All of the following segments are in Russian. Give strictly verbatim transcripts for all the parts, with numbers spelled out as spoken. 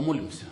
Помолимся.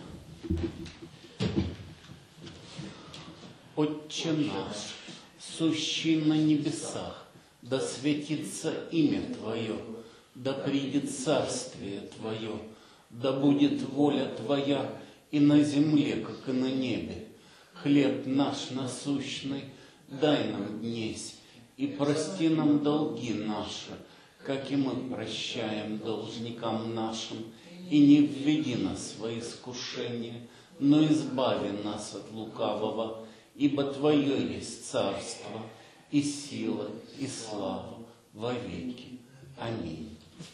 Отче наш, сущий на небесах, да светится имя Твое, да придет царствие Твое, да будет воля Твоя и на земле, как и на небе. Хлеб наш насущный дай нам днесь, и прости нам долги наши, как и мы прощаем должникам нашим, и не введи нас во искушение, но избави нас от лукавого, ибо Твое есть царство, и сила, и слава во веки. Аминь.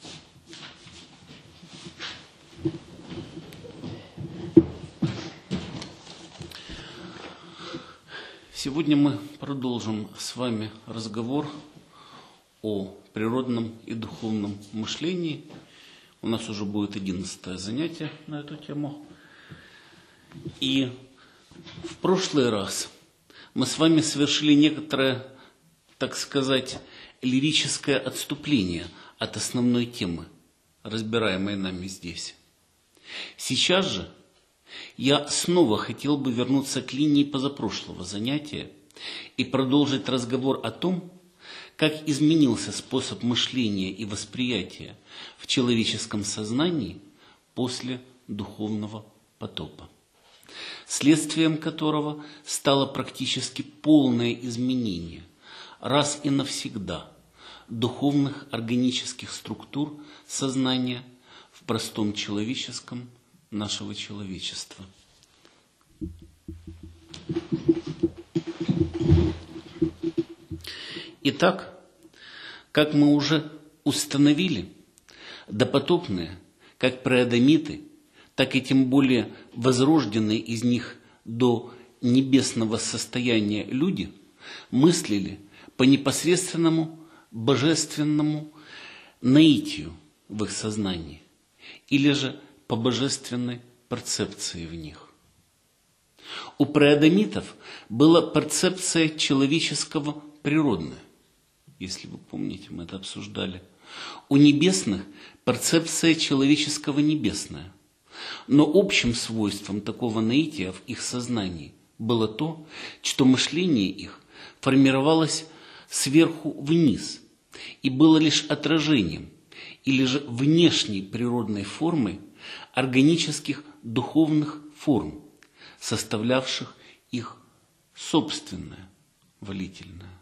Сегодня мы продолжим с вами разговор о природном и духовном мышлении. У нас уже будет одиннадцатое занятие на эту тему. И в прошлый раз мы с вами совершили некоторое, так сказать, лирическое отступление от основной темы, разбираемой нами здесь. Сейчас же я снова хотел бы вернуться к линии позапрошлого занятия и продолжить разговор о том, как изменился способ мышления и восприятия в человеческом сознании после духовного потопа, следствием которого стало практически полное изменение раз и навсегда духовных органических структур сознания в простом человеческом нашего человечества. Итак, как мы уже установили, допотопные, как преадамиты, так и тем более возрожденные из них до небесного состояния люди мыслили по непосредственному божественному наитию в их сознании, или же по божественной перцепции в них. У преадамитов была перцепция человеческого природная, если вы помните, мы это обсуждали. У небесных перцепция человеческого небесная. Но общим свойством такого наития в их сознании было то, что мышление их формировалось сверху вниз и было лишь отражением или же внешней природной формой органических духовных форм, составлявших их собственное волительное.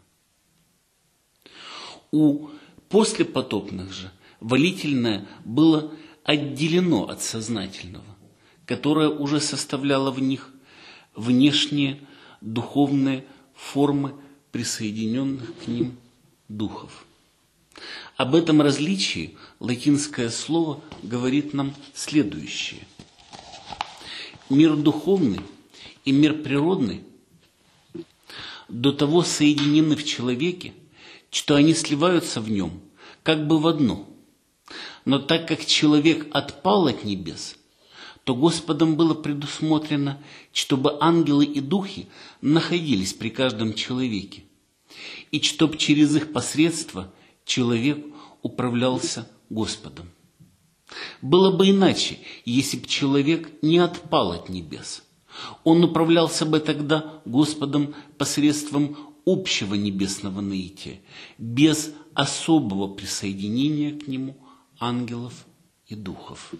У послепотопных же волительное было отделено от сознательного, которое уже составляло в них внешние духовные формы присоединенных к ним духов. Об этом различии латинское слово говорит нам следующее. Мир духовный и мир природный до того соединены в человеке, что они сливаются в нем как бы в одно. Но так как человек отпал от небес, то Господом было предусмотрено, чтобы ангелы и духи находились при каждом человеке, и чтоб через их посредство человек управлялся Господом. Было бы иначе, если бы человек не отпал от небес. Он управлялся бы тогда Господом посредством общего небесного наития, без особого присоединения к нему ангелов и духов.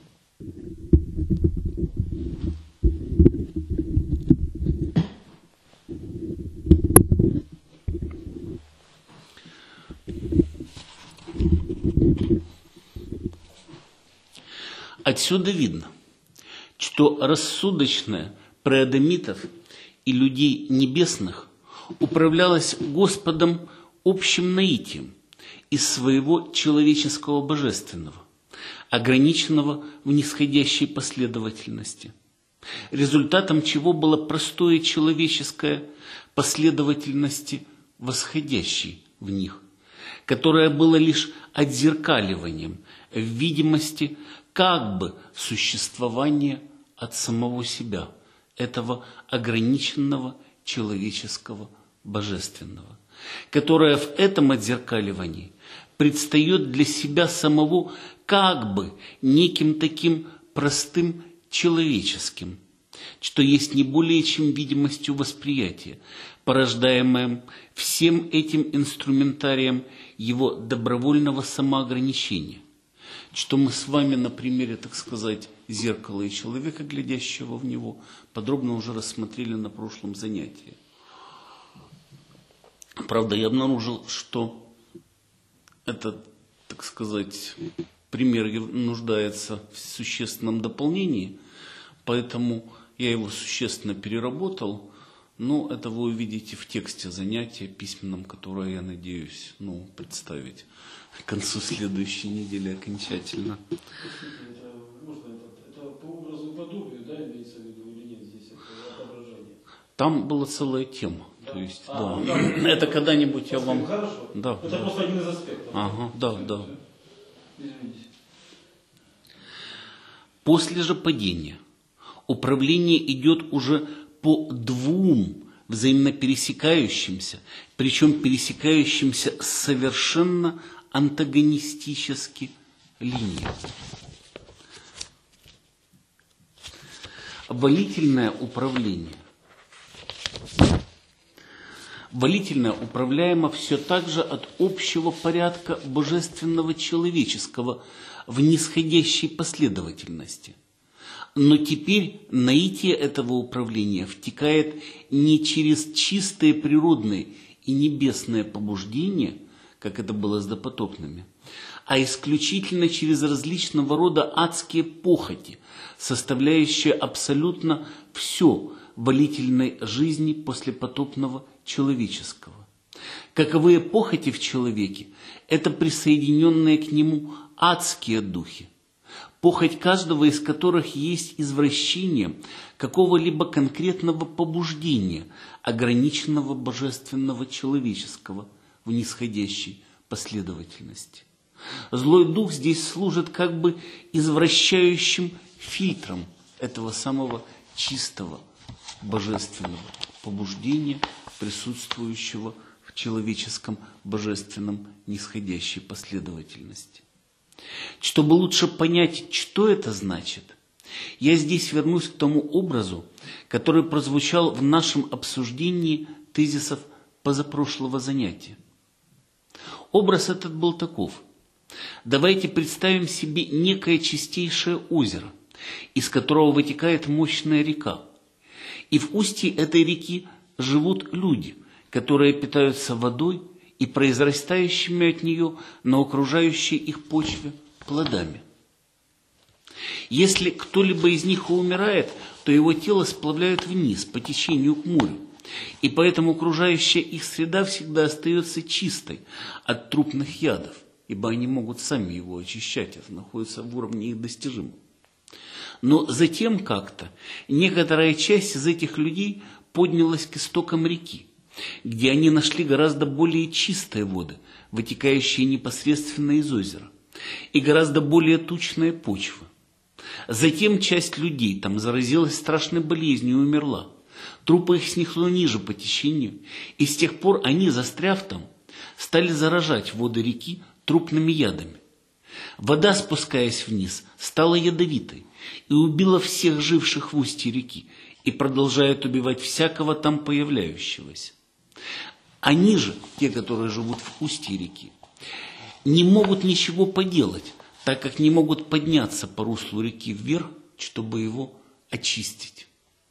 Отсюда видно, что рассудочное преадамитов и людей небесных управлялось Господом общим наитием из своего человеческого божественного, ограниченного в нисходящей последовательности, результатом чего было простое человеческое последовательности восходящей в них, которое было лишь отзеркаливанием в видимости как бы существования от самого себя, этого ограниченного человеческого божественного, которое в этом отзеркаливании предстает для себя самого как бы неким таким простым человеческим, что есть не более чем видимостью восприятия, порождаемым всем этим инструментарием его добровольного самоограничения, что мы с вами на примере, так сказать, зеркала и человека, глядящего в него, подробно уже рассмотрели на прошлом занятии. Правда, я обнаружил, что этот, так сказать, пример нуждается в существенном дополнении, поэтому я его существенно переработал, но это вы увидите в тексте занятия письменном, которое я надеюсь, ну, представить к концу следующей недели окончательно. Это, можно, это, это по образу и подобию, да, имеется в виду или нет здесь это отображение? Там была целая тема. Да? То есть, а, да. Ну, да, это когда-нибудь я вам... Хорошо. Да, это да. просто один из аспектов. Ага, да, да. Извините. После же падения управление идет уже по двум взаимно пересекающимся, причем пересекающимся совершенно антагонистически линиям. Волительное управление. Волительное управляемо все так же от общего порядка божественного человеческого в нисходящей последовательности. Но теперь наитие этого управления втекает не через чистые природные и небесные побуждения, как это было с допотопными, а исключительно через различного рода адские похоти, составляющие абсолютно все волительной жизни послепотопного человеческого. Каковые похоти в человеке – это присоединенные к нему адские духи, похоть каждого из которых есть извращение какого-либо конкретного побуждения, ограниченного божественного человеческого в нисходящей последовательности. Злой дух здесь служит как бы извращающим фильтром этого самого чистого божественного побуждения, присутствующего в человеческом божественном нисходящей последовательности. Чтобы лучше понять, что это значит, я здесь вернусь к тому образу, который прозвучал в нашем обсуждении тезисов позапрошлого занятия. Образ этот был таков. Давайте представим себе некое чистейшее озеро, из которого вытекает мощная река. И в устье этой реки живут люди, которые питаются водой и произрастающими от нее на окружающей их почве плодами. Если кто-либо из них умирает, то его тело сплавляют вниз по течению к морю, и поэтому окружающая их среда всегда остается чистой от трупных ядов, ибо они могут сами его очищать, это находится в уровне их достижимого. Но затем как-то некоторая часть из этих людей поднялась к истокам реки, где они нашли гораздо более чистые воды, вытекающие непосредственно из озера, и гораздо более тучная почва. Затем часть людей там заразилась страшной болезнью и умерла. Трупы их снесло ниже по течению, и с тех пор они, застряв там, стали заражать воды реки трупными ядами. Вода, спускаясь вниз, стала ядовитой и убила всех живших в устье реки и продолжает убивать всякого там появляющегося. Они же, те, которые живут в устье реки, не могут ничего поделать, так как не могут подняться по руслу реки вверх, чтобы его очистить.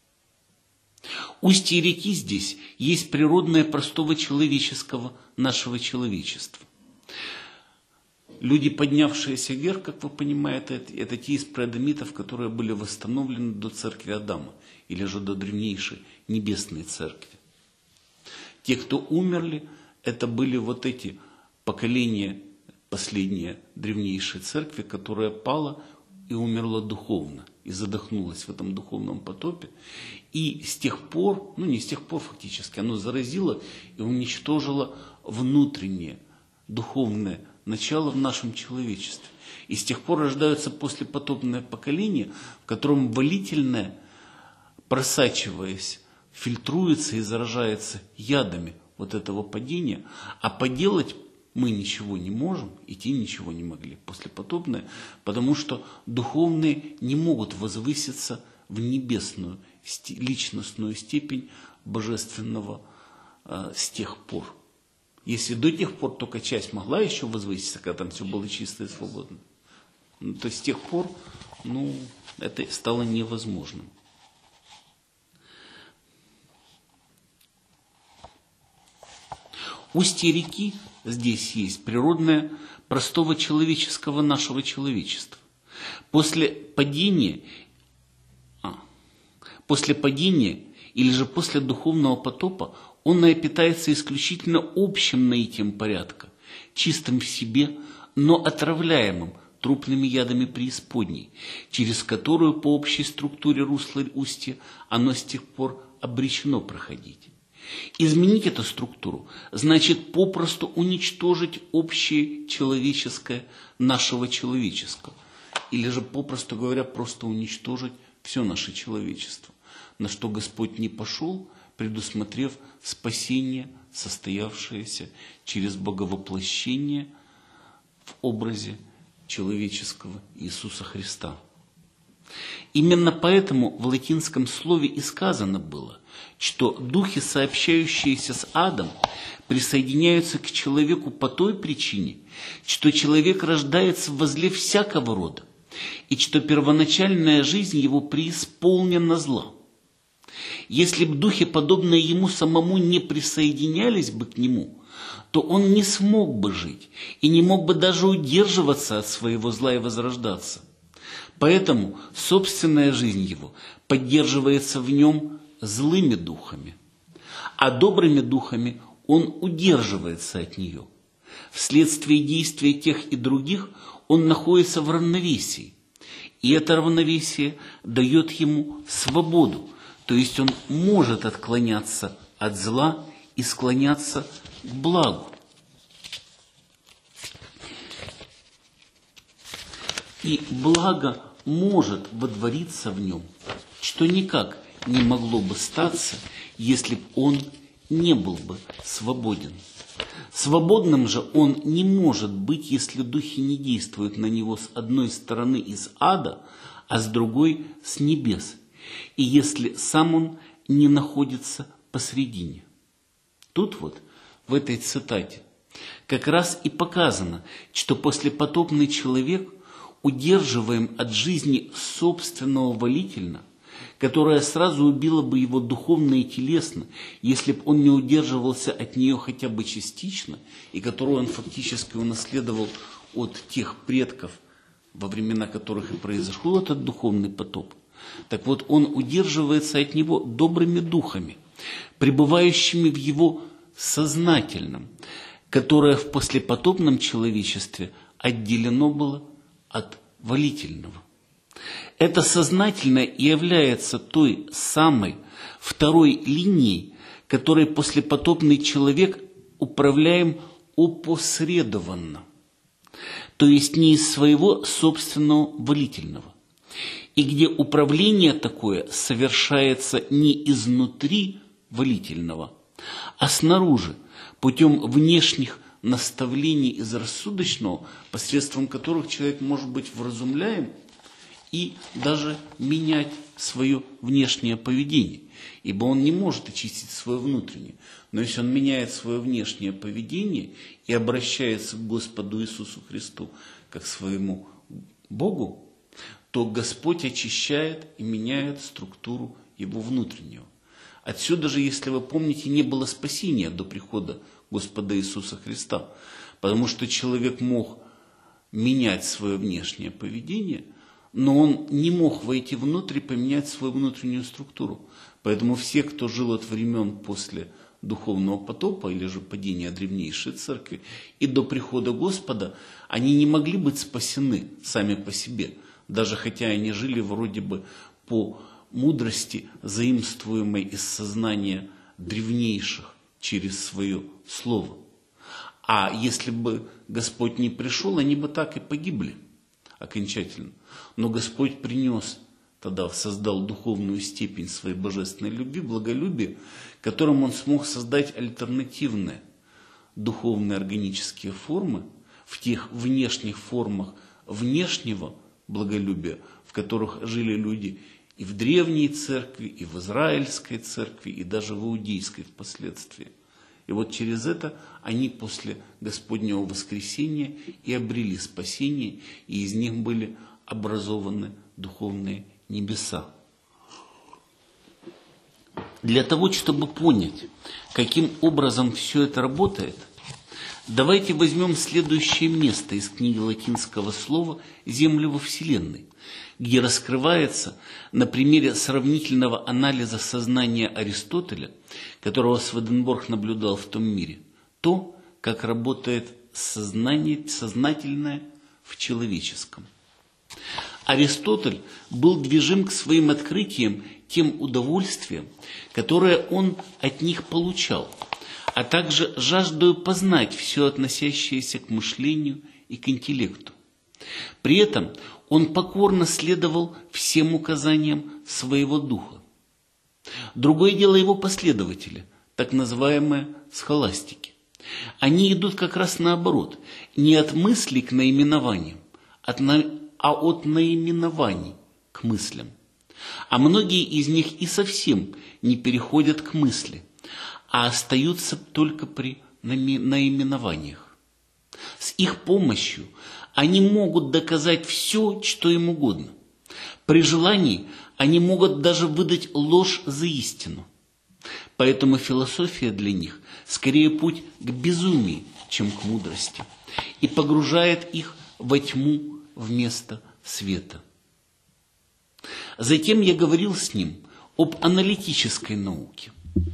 Устье реки здесь есть природное простого человеческого нашего человечества. Люди, поднявшиеся вверх, как вы понимаете, это, это те из преадамитов, которые были восстановлены до церкви Адама, или же до древнейшей небесной церкви. Те, кто умерли, это были вот эти поколения, последние древнейшей церкви, которая пала и умерла духовно, и задохнулась в этом духовном потопе. И с тех пор, ну не с тех пор фактически, оно заразило и уничтожило внутреннее, духовное начало в нашем человечестве. И с тех пор рождаются послепотопное поколение, в котором волительное, просачиваясь, фильтруется и заражается ядами вот этого падения, а поделать мы ничего не можем, и те ничего не могли, послепотопные, потому что духовные не могут возвыситься в небесную личностную степень божественного э, с тех пор. Если до тех пор только часть могла еще возвыситься, когда там все было чисто и свободно, то с тех пор, ну, это стало невозможным. Устье реки здесь есть природное простого человеческого нашего человечества. После падения, а, после падения или же после духовного потопа он питается исключительно общим наитием порядка, чистым в себе, но отравляемым трупными ядами преисподней, через которую по общей структуре русла устья оно с тех пор обречено проходить. Изменить эту структуру значит попросту уничтожить общее человеческое нашего человеческого, или же, попросту говоря, просто уничтожить все наше человечество, на что Господь не пошел, предусмотрев спасение, состоявшееся через боговоплощение в образе человеческого Иисуса Христа. Именно поэтому в латинском слове и сказано было, что духи, сообщающиеся с адом, присоединяются к человеку по той причине, что человек рождается возле всякого рода, и что первоначальная жизнь его преисполнена зла. Если бы духи, подобные ему самому, не присоединялись бы к нему, то он не смог бы жить и не мог бы даже удерживаться от своего зла и возрождаться. Поэтому собственная жизнь его поддерживается в нем злыми духами, а добрыми духами он удерживается от нее. Вследствие действия тех и других он находится в равновесии, и это равновесие дает ему свободу, то есть он может отклоняться от зла и склоняться к благу. И благо может водвориться в нем, что никак не могло бы статься, если бы он не был бы свободен. Свободным же он не может быть, если духи не действуют на него с одной стороны из ада, а с другой с небес, и если сам он не находится посредине. Тут вот, в этой цитате, как раз и показано, что послепотопный человек удерживаем от жизни собственного волительно, которая сразу убила бы его духовно и телесно, если бы он не удерживался от нее хотя бы частично, и которую он фактически унаследовал от тех предков, во времена которых и произошел этот духовный потоп. Так вот, он удерживается от него добрыми духами, пребывающими в его сознательном, которое в послепотопном человечестве отделено было от волительного. Это сознательное и является той самой второй линией, которой послепотопный человек управляем опосредованно, то есть не из своего собственного волительного, и где управление такое совершается не изнутри волительного, а снаружи, путем внешних наставлений из рассудочного, посредством которых человек может быть вразумляем и даже менять свое внешнее поведение, ибо он не может очистить свое внутреннее. Но если он меняет свое внешнее поведение и обращается к Господу Иисусу Христу как к своему Богу, то Господь очищает и меняет структуру его внутреннего. Отсюда же, если вы помните, не было спасения до прихода Господа Иисуса Христа, потому что человек мог менять свое внешнее поведение, но он не мог войти внутрь и поменять свою внутреннюю структуру. Поэтому все, кто жил от времен после духовного потопа или же падения древнейшей церкви и до прихода Господа, они не могли быть спасены сами по себе, даже хотя они жили вроде бы по мудрости, заимствуемой из сознания древнейших через свое слово. А если бы Господь не пришел, они бы так и погибли окончательно. Но Господь принес, тогда создал духовную степень своей божественной любви, благолюбия, которым Он смог создать альтернативное духовные органические формы в тех внешних формах внешнего благолюбия, в которых жили люди и в древней церкви, и в израильской церкви, и даже в иудейской впоследствии. И вот через это они после Господнего воскресения и обрели спасение, и из них были образованы духовные небеса. Для того, чтобы понять, каким образом все это работает, давайте возьмем следующее место из книги латинского слова «Землю во Вселенной», где раскрывается на примере сравнительного анализа сознания Аристотеля, которого Сведенборг наблюдал в том мире, то, как работает сознание, сознательное в человеческом. Аристотель был движим к своим открытиям тем удовольствием, которое он от них получал, а также жаждою познать все относящееся к мышлению и к интеллекту. При этом он покорно следовал всем указаниям своего духа. Другое дело его последователи, так называемые схоластики. Они идут как раз наоборот, не от мыслей к наименованиям, от на... а от наименований к мыслям. А многие из них и совсем не переходят к мысли, а остаются только при наименованиях. С их помощью они могут доказать все, что им угодно. При желании они могут даже выдать ложь за истину. Поэтому философия для них скорее путь к безумию, чем к мудрости, и погружает их во тьму вместо света. Затем я говорил с ним об аналитической науке.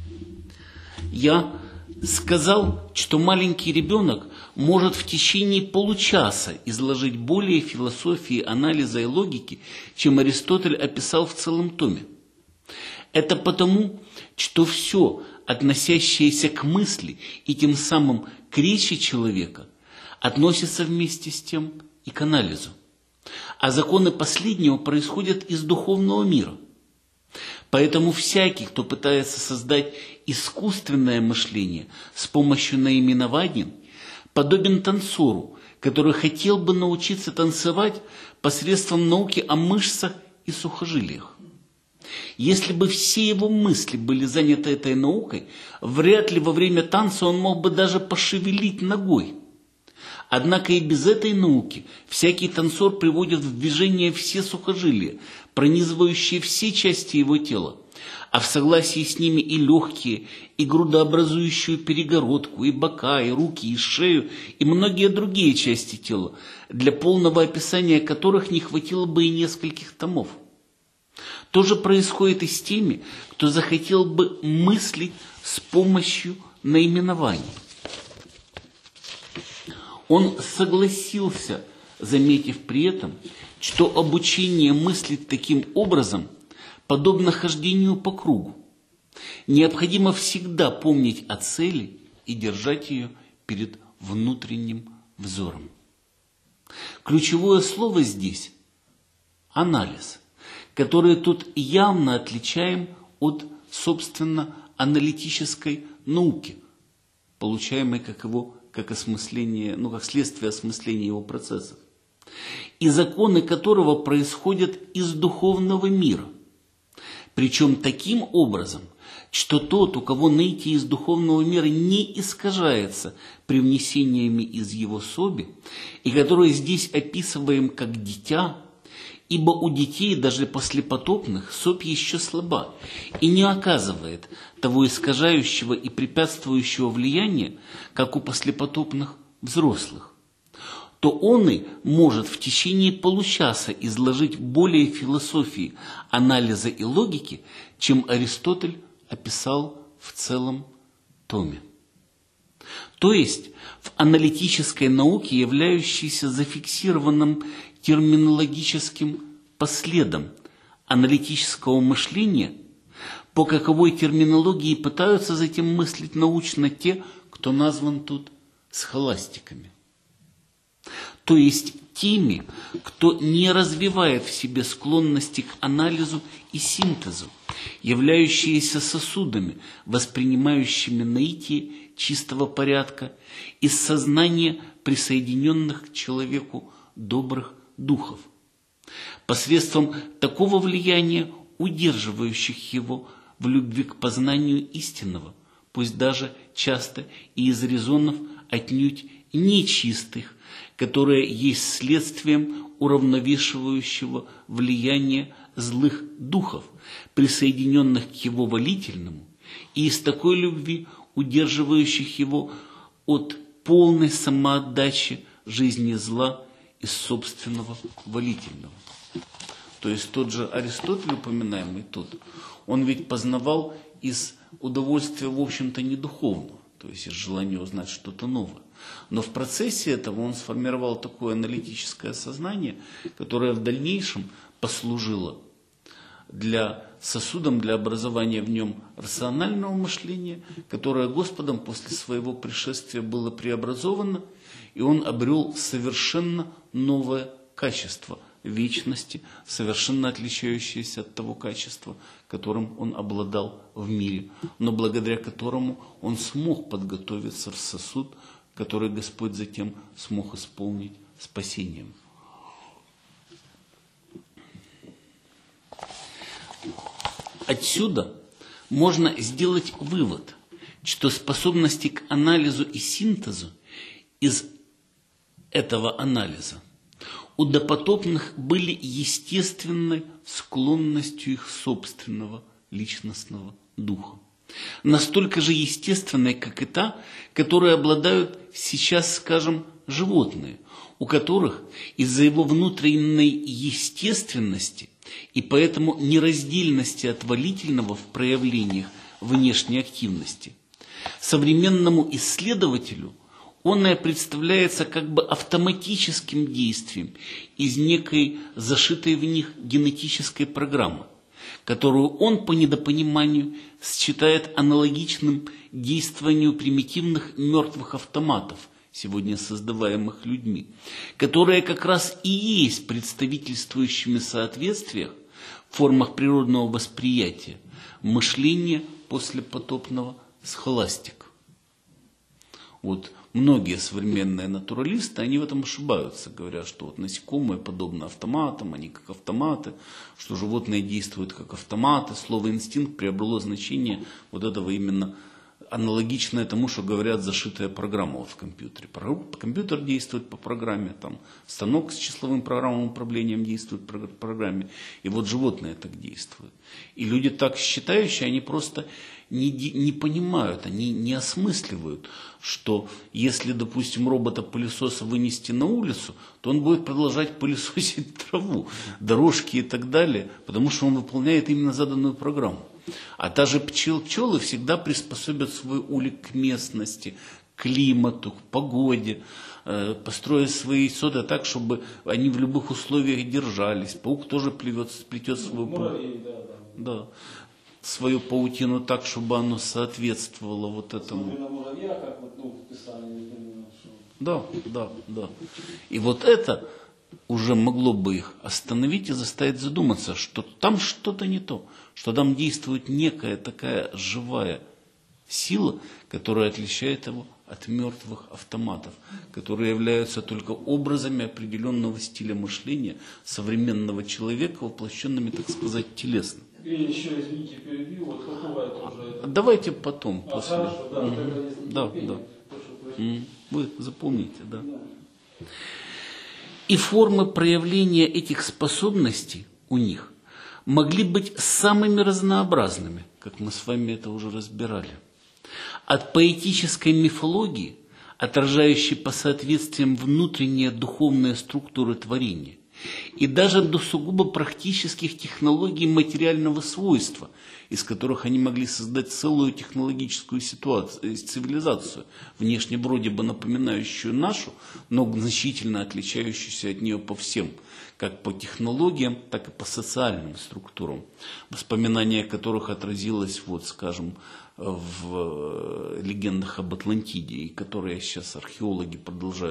Я сказал, что маленький ребенок может в течение получаса изложить более философии, анализа и логики, чем Аристотель описал в целом томе. Это потому, что все, относящееся к мысли и тем самым к речи человека, относится вместе с тем и к анализу. А законы последнего происходят из духовного мира. Поэтому всякий, кто пытается создать искусственное мышление с помощью наименований, подобен танцору, который хотел бы научиться танцевать посредством науки о мышцах и сухожилиях. Если бы все его мысли были заняты этой наукой, вряд ли во время танца он мог бы даже пошевелить ногой. Однако и без этой науки всякий танцор приводит в движение все сухожилия, пронизывающие все части его тела, а в согласии с ними и легкие, и грудообразующую перегородку, и бока, и руки, и шею, и многие другие части тела, для полного описания которых не хватило бы и нескольких томов. То же происходит и с теми, кто захотел бы мыслить с помощью наименований. Он согласился, заметив при этом, что обучение мыслить таким образом подобно хождению по кругу. Необходимо всегда помнить о цели и держать ее перед внутренним взором. Ключевое слово здесь – анализ, который тут явно отличаем от, собственно, аналитической науки, получаемой как его как осмысление, ну, как следствие осмысления его процессов, и законы которого происходят из духовного мира, причем таким образом, что тот, у кого нытье из духовного мира не искажается привнесениями из его соби, и который здесь описываем как дитя, ибо у детей, даже после потопных, собь еще слаба и не оказывает того искажающего и препятствующего влияния, как у послепотопных взрослых, то он и может в течение получаса изложить более философии, анализа и логики, чем Аристотель описал в целом томе. То есть в аналитической науке, являющейся зафиксированным терминологическим последом аналитического мышления, по каковой терминологии пытаются затем мыслить научно те, кто назван тут схоластиками. то есть теми, кто не развивает в себе склонности к анализу и синтезу, являющиеся сосудами, воспринимающими наитие чистого порядка из сознания присоединенных к человеку добрых духов, посредством такого влияния, удерживающих его в любви к познанию истинного, пусть даже часто и из резонов отнюдь нечистых, которое есть следствием уравновешивающего влияния злых духов, присоединенных к его волительному, и из такой любви, удерживающих его от полной самоотдачи жизни зла из собственного волительного. То есть тот же Аристотель, упоминаемый тут, он ведь познавал из удовольствия, в общем-то, не духовного, то есть из желания узнать что-то новое. Но в процессе этого он сформировал такое аналитическое сознание, которое в дальнейшем послужило для сосудом, для образования в нем рационального мышления, которое Господом после своего пришествия было преобразовано, и он обрел совершенно новое качество вечности, совершенно отличающееся от того качества, которым он обладал в мире, но благодаря которому он смог подготовиться в сосуд, который Господь затем смог исполнить спасением. Отсюда можно сделать вывод, что способности к анализу и синтезу из этого анализа у допотопных были естественной склонностью их собственного личностного духа. Настолько же естественной, как и та, которой обладают сейчас, скажем, животные, у которых из-за его внутренней естественности и поэтому нераздельности от волительного в проявлениях внешней активности современному исследователю оное представляется как бы автоматическим действием из некой зашитой в них генетической программы, которую он по недопониманию считает аналогичным действованию примитивных мертвых автоматов, сегодня создаваемых людьми, которые как раз и есть представительствующими соответствиях в формах природного восприятия мышления послепотопного схоластика. Вот многие современные натуралисты, они в этом ошибаются, говорят, что вот насекомые подобны автоматам, они как автоматы, что животные действуют как автоматы. Слово «инстинкт» приобрело значение вот этого именно аналогичное тому, что говорят зашитая программа вот в компьютере. Компьютер действует по программе, там, станок с числовым программным управлением действует по программе, и вот животные так действуют. И люди так считающие, они просто не, не понимают, они не осмысливают, что если, допустим, робота-пылесоса вынести на улицу, то он будет продолжать пылесосить траву, дорожки и так далее, потому что он выполняет именно заданную программу. А та же пчел, пчелы всегда приспособят свой улик к местности, к климату, к погоде, э, построят свои сода так, чтобы они в любых условиях держались. Паук тоже плетет, плетет свою, Муравей, да, да. Да, свою паутину так, чтобы оно соответствовало вот этому. Смотрю на муравья, как вот, ну, в Писании, что... Да, да, да. И вот это уже могло бы их остановить и заставить задуматься, что там что-то не то, что там действует некая такая живая сила, которая отличает его от мертвых автоматов, которые являются только образами определенного стиля мышления современного человека, воплощенными, так сказать, телесно. И еще, извините, перебью, вот какого это уже... Давайте потом, А, после. хорошо, да, Угу. тогда если Да, терпение, да. то, что вы- Вы запомните, да. Да. И формы проявления этих способностей у них могли быть самыми разнообразными, как мы с вами это уже разбирали. От поэтической мифологии, отражающей по соответствиям внутренние духовные структуры творения, и даже до сугубо практических технологий материального свойства, из которых они могли создать целую технологическую ситуацию, цивилизацию, внешне вроде бы напоминающую нашу, но значительно отличающуюся от нее по всем, как по технологиям, так и по социальным структурам, воспоминания которых отразилось, вот, скажем, в легендах об Атлантиде, и которые сейчас археологи продолжают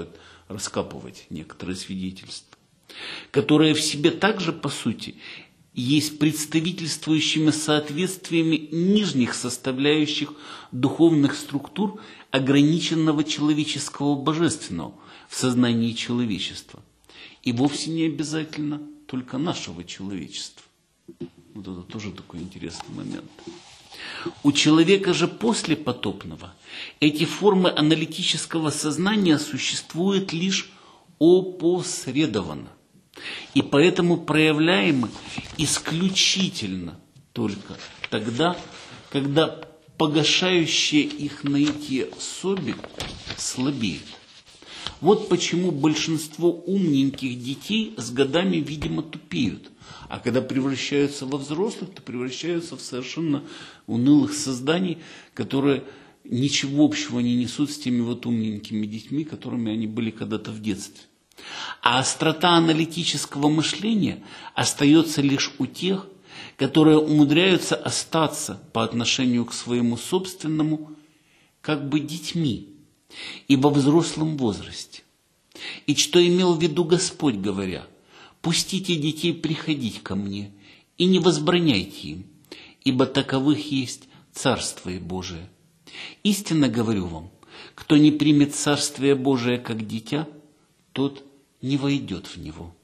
раскапывать некоторые свидетельства, которые в себе также, по сути, есть представительствующими соответствиями нижних составляющих духовных структур ограниченного человеческого божественного в сознании человечества. И вовсе не обязательно только нашего человечества. Вот это тоже такой интересный момент. У человека же после потопного эти формы аналитического сознания существуют лишь опосредованно. И поэтому проявляемы исключительно только тогда, когда погашающее их наитие соби слабеет. Вот почему большинство умненьких детей с годами, видимо, тупеют. А когда превращаются во взрослых, то превращаются в совершенно унылых созданий, которые ничего общего не несут с теми вот умненькими детьми, которыми они были когда-то в детстве. А острота аналитического мышления остается лишь у тех, которые умудряются остаться по отношению к своему собственному как бы детьми и во взрослом возрасте. И что имел в виду Господь, говоря: «Пустите детей приходить ко мне, и не возбраняйте им, ибо таковых есть Царствие Божие. Истинно говорю вам, кто не примет Царствие Божие как дитя, тот не войдет в него».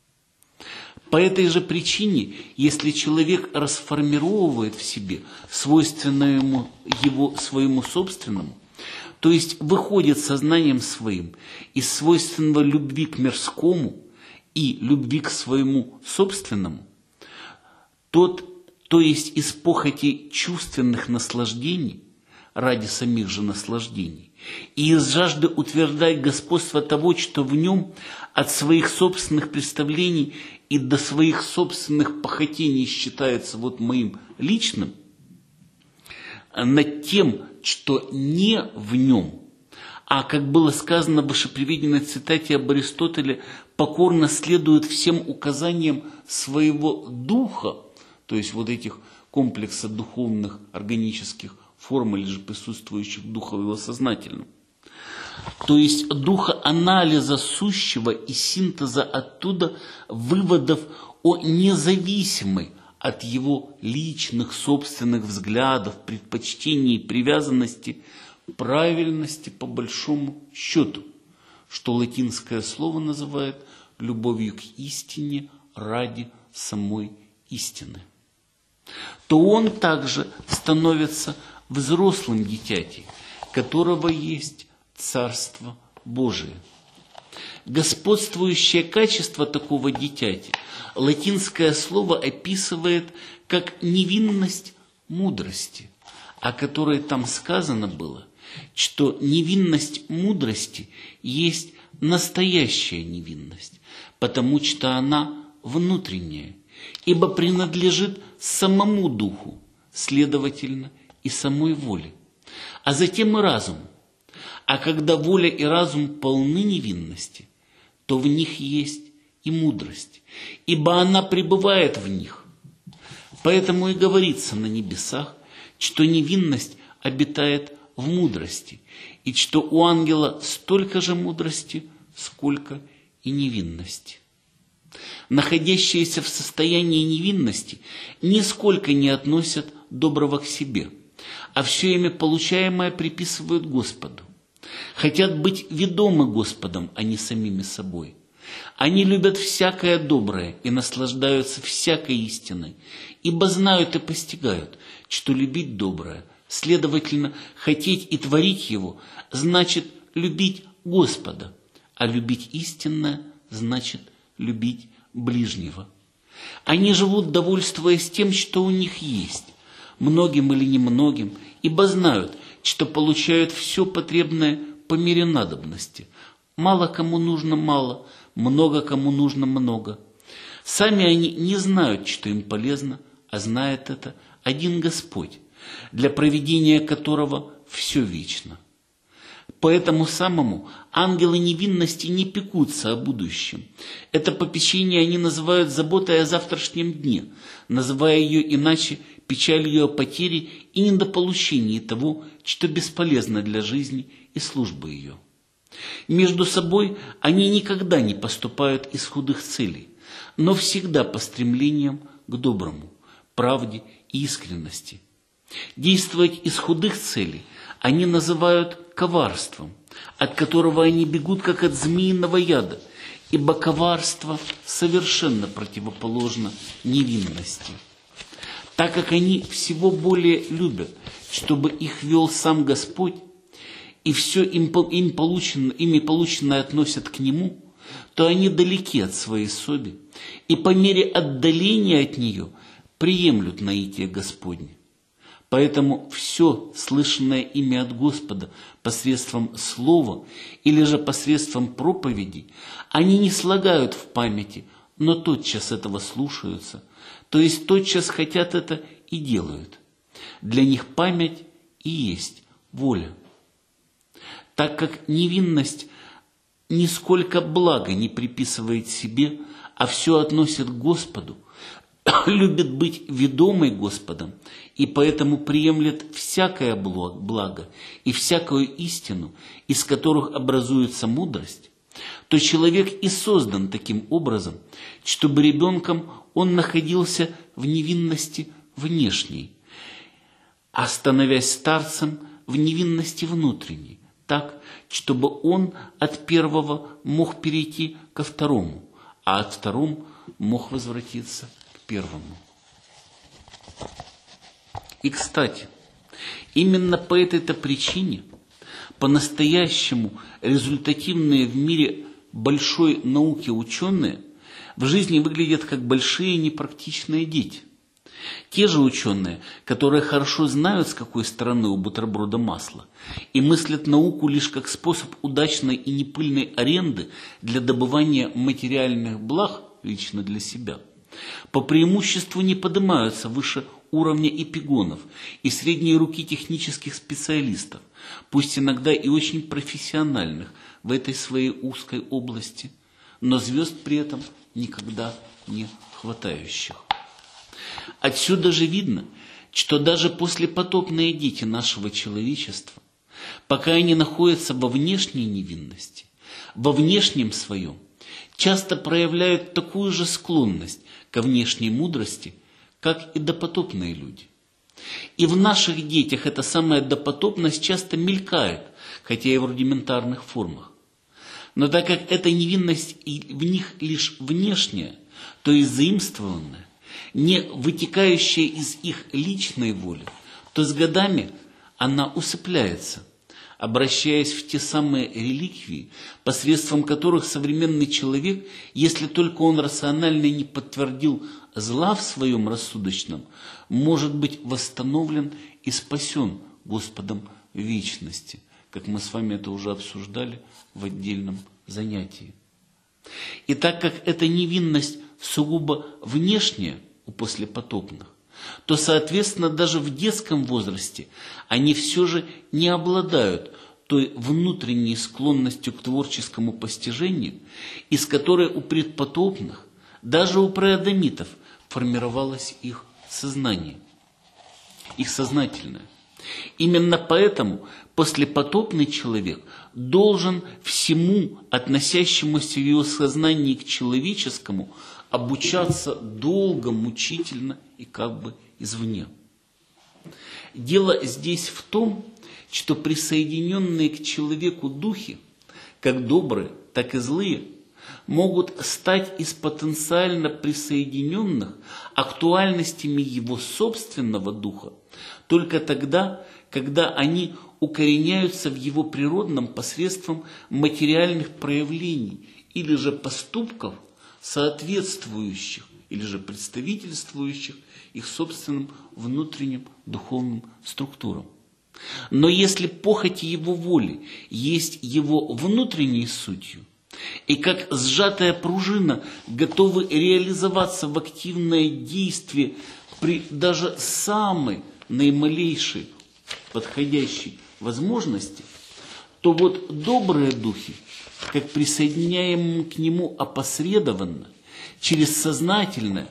По этой же причине, если человек расформировывает в себе свойственное ему, его, своему собственному, то есть выходит сознанием своим из свойственного любви к мирскому и любви к своему собственному, тот, то есть из похоти чувственных наслаждений ради самих же наслаждений, и из жажды утверждать господство того, что в нем от своих собственных представлений и до своих собственных похотений считается вот моим личным, над тем, что не в нем, а, как было сказано в вышеприведенной цитате об Аристотеле, покорно следует всем указаниям своего духа, то есть вот этих комплекса духовных органических форм или же присутствующих в духе его сознательном. То есть духа анализа сущего и синтеза оттуда выводов о независимой от его личных собственных взглядов, предпочтений и привязанности правильности по большому счету, что латинское слово называет любовью к истине ради самой истины. То он также становится взрослым дитятей, которого есть Царство Божие. Господствующее качество такого дитяти латинское слово описывает как невинность мудрости, о которой там сказано было, что невинность мудрости есть настоящая невинность, потому что она внутренняя, ибо принадлежит самому духу, следовательно, и самой воле, а затем и разуму. А когда воля и разум полны невинности, то в них есть и мудрость, ибо она пребывает в них. Поэтому и говорится на небесах, что невинность обитает в мудрости, и что у ангела столько же мудрости, сколько и невинности. Находящиеся в состоянии невинности нисколько не относят доброго к себе, а все ими получаемое приписывают Господу. Хотят быть ведомы Господом, а не самими собой. Они любят всякое доброе и наслаждаются всякой истиной, ибо знают и постигают, что любить доброе, следовательно, хотеть и творить его, значит любить Господа, а любить истинное значит любить ближнего. Они живут, довольствуясь тем, что у них есть, многим или немногим, ибо знают, что получают все потребное по мере надобности. Мало кому нужно мало, много кому нужно много. Сами они не знают, что им полезно, а знает это один Господь, для проведения которого все вечно. Поэтому самому ангелы невинности не пекутся о будущем. Это попечение они называют заботой о завтрашнем дне, называя ее иначе печалью о потере и недополучении того, что бесполезно для жизни и службы ее. Между собой они никогда не поступают из худых целей, но всегда по стремлениям к доброму, правде и искренности. Действовать из худых целей они называют коварством, от которого они бегут, как от змеиного яда, ибо коварство совершенно противоположно невинности. Так как они всего более любят, чтобы их вел сам Господь, и все им, им получено, ими полученное относят к Нему, то они далеки от своей соби, и по мере отдаления от нее приемлют наитие Господне. Поэтому все, слышанное ими от Господа посредством слова или же посредством проповедей, они не слагают в памяти, но тотчас этого слушаются, то есть тотчас хотят это и делают. Для них память и есть воля. Так как невинность нисколько блага не приписывает себе, а все относит к Господу, любит быть ведомой Господом, и поэтому приемлет всякое благо и всякую истину, из которых образуется мудрость, то человек и создан таким образом, чтобы ребенком он находился в невинности внешней, а становясь старцем в невинности внутренней, так, чтобы он от первого мог перейти ко второму, а от второго мог возвратиться к первому. И, кстати, именно по этой-то причине по-настоящему результативные в мире большой науки ученые в жизни выглядят как большие непрактичные дети. Те же ученые, которые хорошо знают, с какой стороны у бутерброда масло, и мыслят науку лишь как способ удачной и непыльной аренды для добывания материальных благ лично для себя, по преимуществу не поднимаются выше уровня эпигонов и средней руки технических специалистов, пусть иногда и очень профессиональных в этой своей узкой области, но звезд при этом никогда не хватающих. Отсюда же видно, что даже послепотопные дети нашего человечества, пока они находятся во внешней невинности, во внешнем своем, часто проявляют такую же склонность ко внешней мудрости, как и допотопные люди. И в наших детях эта самая допотопность часто мелькает, хотя и в рудиментарных формах. Но так как эта невинность в них лишь внешняя, то есть заимствованная, не вытекающая из их личной воли, то с годами она усыпляется, обращаясь в те самые реликвии, посредством которых современный человек, если только он рационально не подтвердил зла в своем рассудочном, может быть восстановлен и спасен Господом в вечности, как мы с вами это уже обсуждали в отдельном занятии. И так как эта невинность сугубо внешняя у послепотопных, то, соответственно, даже в детском возрасте они все же не обладают той внутренней склонностью к творческому постижению, из которой у предпотопных, даже у преадамитов, формировалось их сознание, их сознательное. Именно поэтому послепотопный человек должен всему, относящемуся в его сознании к человеческому, обучаться долго, мучительно и как бы извне. Дело здесь в том, что присоединенные к человеку духи, как добрые, так и злые, могут стать из потенциально присоединенных актуальностями его собственного духа только тогда, когда они укореняются в его природном посредством материальных проявлений или же поступков, соответствующих или же представительствующих их собственным внутренним духовным структурам. Но если похоти его воли есть его внутренней сутью, и как сжатая пружина готовы реализоваться в активное действие при даже самой наималейшей подходящей возможности, то вот добрые духи, как присоединяемые к нему опосредованно, через сознательное,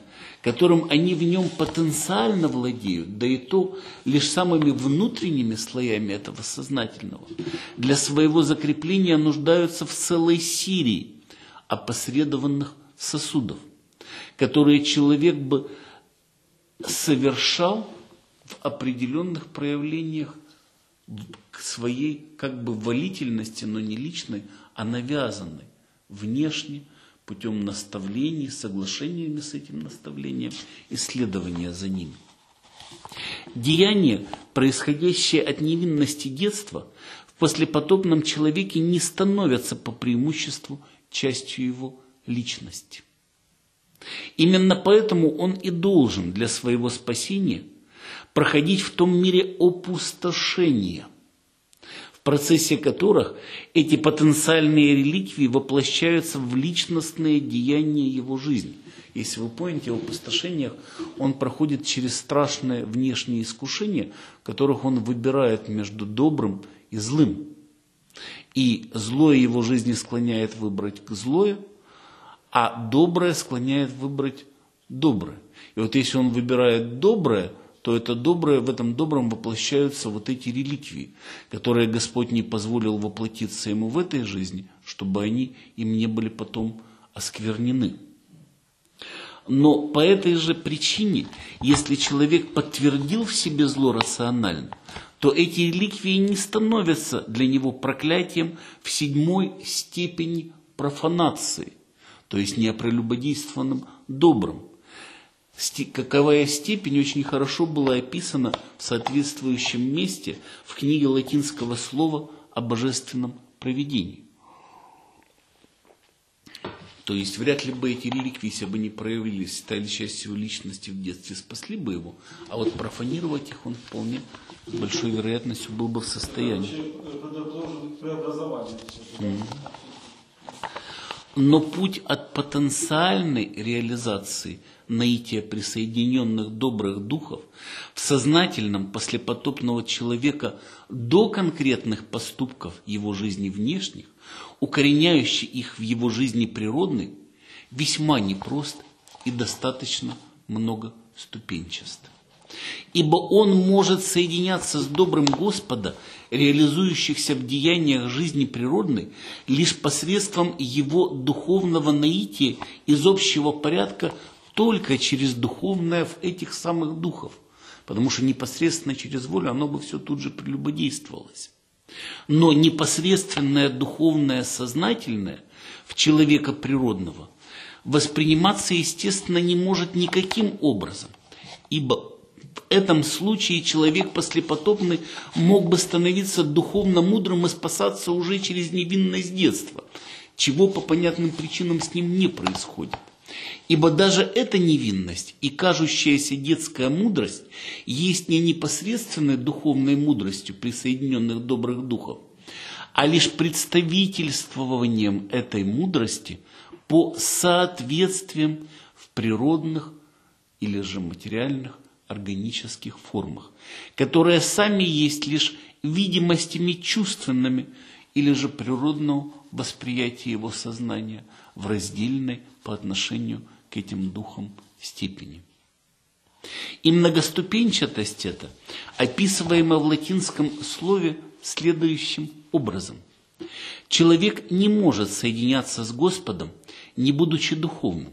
которым они в нем потенциально владеют, да и то лишь самыми внутренними слоями этого сознательного, для своего закрепления нуждаются в целой серии опосредованных сосудов, которые человек бы совершал в определенных проявлениях к своей как бы волительности, но не личной, а навязанной внешне, путем наставлений, соглашениями с этим наставлением, исследования за ними. Деяния, происходящие от невинности детства, в послепотопном человеке не становятся по преимуществу частью его личности. Именно поэтому он и должен для своего спасения проходить в том мире опустошения, в процессе которых эти потенциальные реликвии воплощаются в личностные деяния его жизни. Если вы помните, в опустошениях он проходит через страшные внешние искушения, в которых он выбирает между добрым и злым. И злое его жизни склоняет выбрать злое, а доброе склоняет выбрать доброе. И вот если он выбирает доброе, то это доброе, в этом добром воплощаются вот эти реликвии, которые Господь не позволил воплотиться ему в этой жизни, чтобы они им не были потом осквернены. Но по этой же причине, если человек подтвердил в себе зло рационально, то эти реликвии не становятся для него проклятием в седьмой степени профанации, то есть неопрелюбодействованным добрым. Каковая степень очень хорошо была описана в соответствующем месте в книге латинского слова о божественном провидении. То есть вряд ли бы эти реликвии, если бы не проявились, стали частью его личности в детстве, спасли бы его, а вот профанировать их он вполне с большой вероятностью был бы в состоянии. Но путь от потенциальной реализации наития присоединенных добрых духов в сознательном послепотопного человека до конкретных поступков его жизни внешних, укореняющих их в его жизни природной, весьма непрост и достаточно многоступенчаст. Ибо он может соединяться с добрым Господа, реализующихся в деяниях жизни природной, лишь посредством его духовного наития из общего порядка, только через духовное в этих самых духов, потому что непосредственно через волю оно бы все тут же прелюбодействовалось. Но непосредственное духовное сознательное в человека природного восприниматься, естественно, не может никаким образом, ибо в этом случае человек послепотопный мог бы становиться духовно мудрым и спасаться уже через невинность детства, чего по понятным причинам с ним не происходит. Ибо даже эта невинность и кажущаяся детская мудрость есть не непосредственной духовной мудростью присоединенных добрых духов, а лишь представительствованием этой мудрости по соответствиям в природных или же материальных органических формах, которые сами есть лишь видимостями чувственными или же природного восприятия его сознания в раздельной по отношению к этим духам степени. И многоступенчатость эта описываема в латинском слове следующим образом. Человек не может соединяться с Господом, не будучи духовным.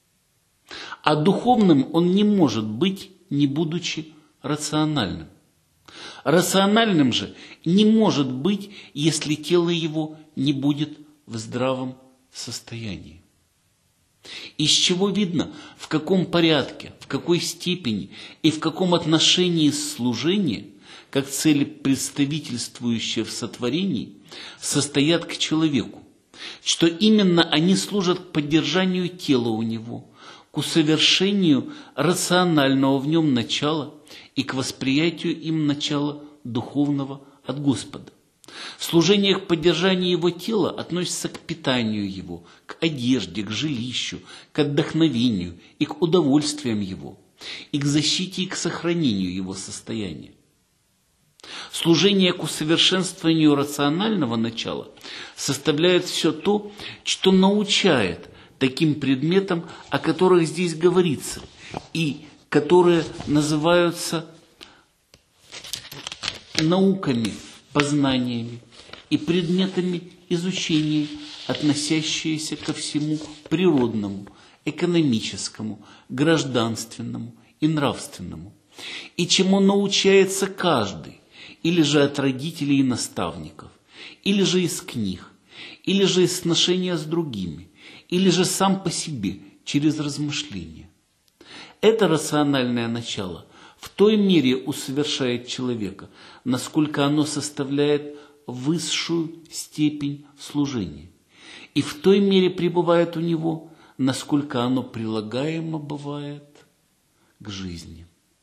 А духовным он не может быть, не будучи рациональным. Рациональным же не может быть, если тело его не будет в здравом состоянии. Из чего видно, в каком порядке, в какой степени и в каком отношении служение, как цели, представительствующие в сотворении, состоят к человеку, что именно они служат к поддержанию тела у него, к усовершению рационального в нем начала и к восприятию им начала духовного от Господа. Служение к поддержанию его тела относится к питанию его, к одежде, к жилищу, к отдохновению и к удовольствиям его, и к защите и к сохранению его состояния. Служение к усовершенствованию рационального начала составляет все то, что научает таким предметам, о которых здесь говорится, и которые называются науками, познаниями и предметами изучения, относящиеся ко всему природному, экономическому, гражданственному и нравственному, и чему научается каждый, или же от родителей и наставников, или же из книг, или же из сношения с другими, или же сам по себе, через размышления. Это рациональное начало в той мере усовершает человека, насколько оно составляет высшую степень служения, и в той мере пребывает у него, насколько оно прилагаемо бывает к жизни.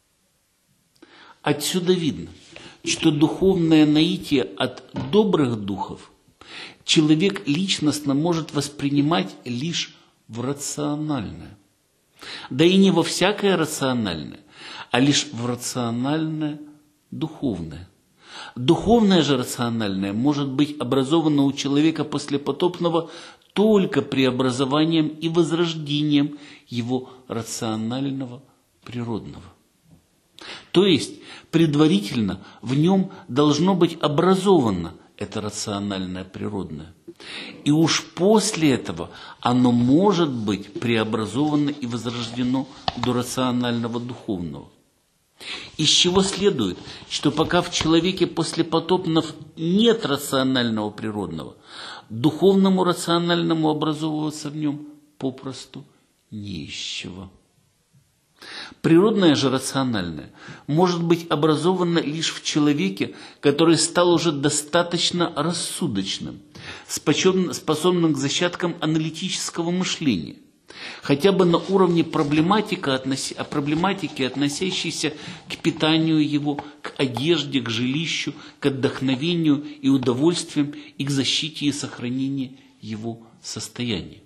Отсюда видно, что духовное наитие от добрых духов человек личностно может воспринимать лишь в рациональное. Да и не во всякое рациональное, а лишь в рациональное духовное. Духовное же рациональное может быть образовано у человека послепотопного только преобразованием и возрождением его рационального природного. То есть предварительно в нем должно быть образовано это рациональное природное. И уж после этого оно может быть преобразовано и возрождено до рационального духовного. Из чего следует, что пока в человеке послепотопного нет рационального природного, духовному рациональному образовываться в нем попросту не из чего. Природное же рациональное может быть образовано лишь в человеке, который стал уже достаточно рассудочным, способным к зачаткам аналитического мышления, хотя бы на уровне проблематики, проблематики, относящейся к питанию его, к одежде, к жилищу, к отдохновению и удовольствиям и к защите и сохранению его состояния.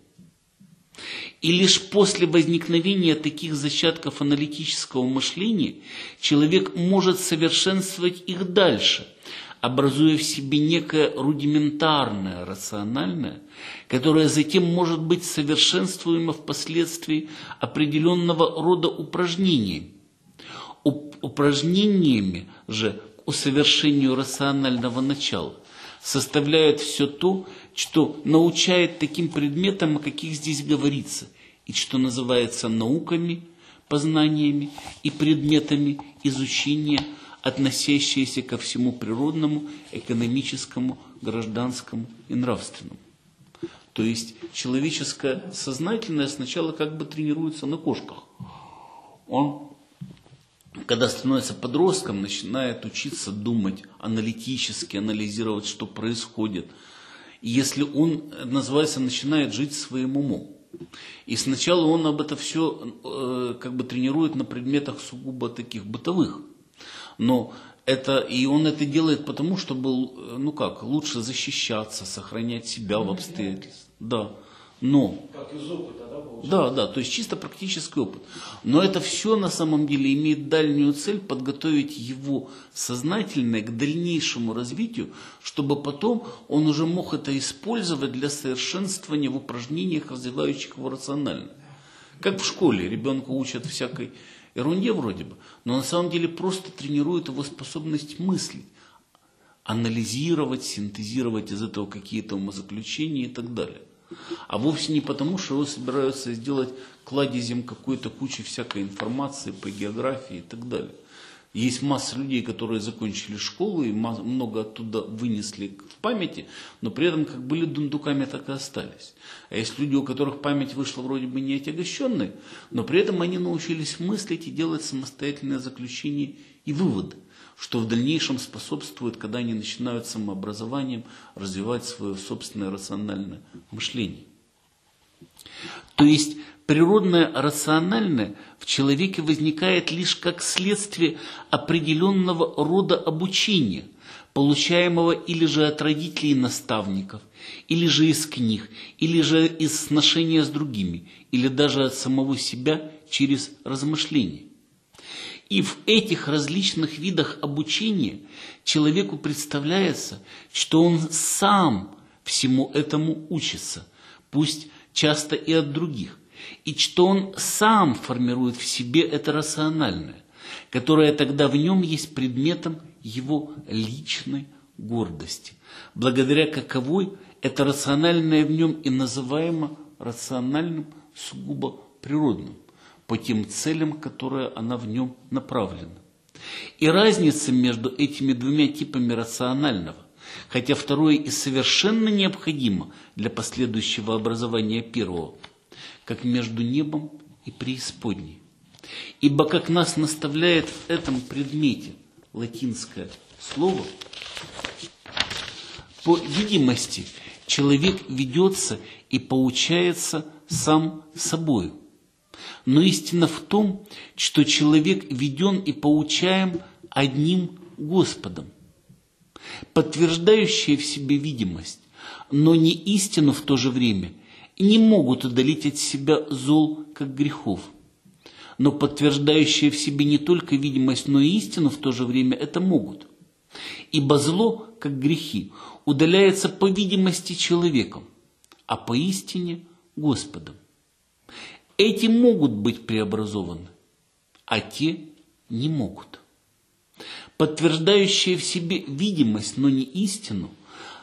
И лишь после возникновения таких зачатков аналитического мышления человек может совершенствовать их дальше, образуя в себе некое рудиментарное, рациональное, которое затем может быть совершенствуемо впоследствии определенного рода упражнениями. Упражнениями же к усовершению рационального начала составляют все то, что научает таким предметам, о каких здесь говорится, и что называется науками, познаниями и предметами изучения, относящиеся ко всему природному, экономическому, гражданскому и нравственному. То есть человеческое сознательное сначала как бы тренируется на кошках. Он, когда становится подростком, начинает учиться думать аналитически, анализировать, что происходит. И если он, называется, начинает жить своим умом. И сначала он об это все э, как бы тренирует на предметах сугубо таких бытовых. Но это, и он это делает потому, чтобы, ну как, лучше защищаться, сохранять себя в обстоятельствах. Да. Но, как из опыта, да, получается? Да, да, то есть чисто практический опыт. Но это все на самом деле имеет дальнюю цель подготовить его сознательное к дальнейшему развитию, чтобы потом он уже мог это использовать для совершенствования в упражнениях, развивающих его рационально. Как в школе ребенка учат всякой ерунде вроде бы, но на самом деле просто тренирует его способность мыслить, анализировать, синтезировать из этого какие-то умозаключения и так далее. А вовсе не потому, что его собираются сделать кладезем какой-то кучи всякой информации по географии и так далее. Есть масса людей, которые закончили школу и много оттуда вынесли в памяти, но при этом как были дундуками, так и остались. А есть люди, у которых память вышла вроде бы не отягощенной, но при этом они научились мыслить и делать самостоятельные заключения и выводы, что в дальнейшем способствует, когда они начинают самообразованием развивать свое собственное рациональное мышление. То есть природное рациональное в человеке возникает лишь как следствие определенного рода обучения, получаемого или же от родителей и наставников, или же из книг, или же из сношения с другими, или даже от самого себя через размышления. И в этих различных видах обучения человеку представляется, что он сам всему этому учится, пусть часто и от других, и что он сам формирует в себе это рациональное, которое тогда в нем есть предметом его личной гордости, благодаря каковой это рациональное в нем и называемо рациональным сугубо природным, по тем целям, которые она в нем направлена. И разница между этими двумя типами рационального, хотя второе и совершенно необходимо для последующего образования первого, как между небом и преисподней. Ибо, как нас наставляет в этом предмете латинское слово, по видимости человек ведется и поучается сам собою. Но истина в том, что человек веден и поучаем одним Господом, подтверждающие в себе видимость, но не истину в то же время, не могут удалить от себя зол, как грехов. Но подтверждающие в себе не только видимость, но и истину в то же время это могут. Ибо зло, как грехи, удаляется по видимости человеком, а по истине Господом. Эти могут быть преобразованы, а те не могут. Подтверждающие в себе видимость, но не истину,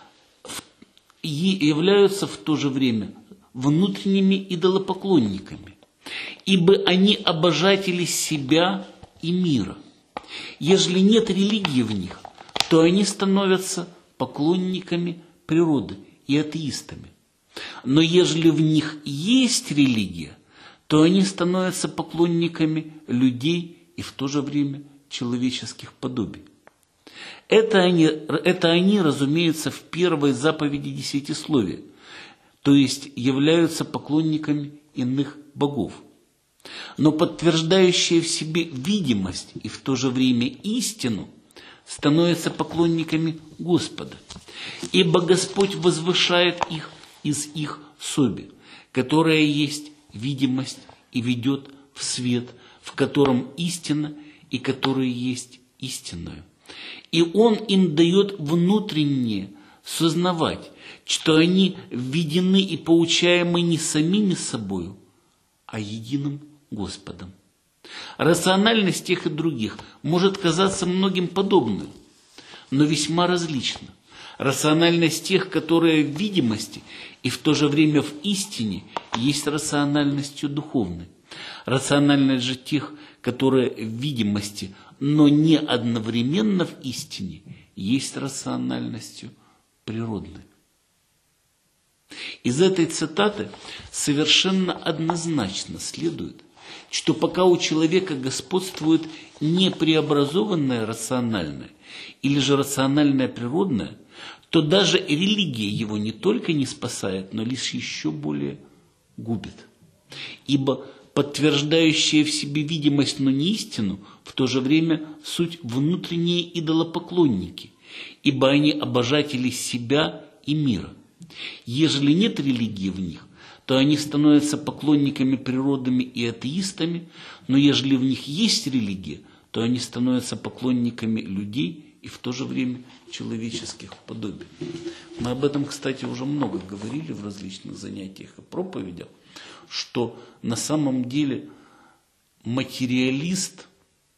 являются в то же время внутренними идолопоклонниками, ибо они обожатели себя и мира. Ежели нет религии в них, то они становятся поклонниками природы и атеистами. Но ежели в них есть религия, то они становятся поклонниками людей и в то же время человеческих подобий. Это они, это они, разумеется, в первой заповеди десятисловия, то есть являются поклонниками иных богов. Но подтверждающие в себе видимость и в то же время истину становятся поклонниками Господа, ибо Господь возвышает их из их соби, которая есть видимость и ведет в свет, в котором истина и который есть истинную. И Он им дает внутреннее сознавать, что они введены и поучаемы не самими собою, а единым Господом. Рациональность тех и других может казаться многим подобной, но весьма различна. Рациональность тех, которые в видимости и в то же время в истине, есть рациональностью духовной. Рациональность же тех, которые в видимости, но не одновременно в истине, есть рациональностью природной. Из этой цитаты совершенно однозначно следует, что пока у человека господствует не преобразованное рациональное или же рациональное природное, то даже религия его не только не спасает, но лишь еще более губит. Ибо подтверждающие в себе видимость, но не истину, в то же время суть внутренние идолопоклонники, ибо они обожатели себя и мира. Ежели нет религии в них, то они становятся поклонниками природами и атеистами, но ежели в них есть религия, то они становятся поклонниками людей и в то же время человеческих подобий. Мы об этом, кстати, уже много говорили в различных занятиях и проповедях, что на самом деле материалист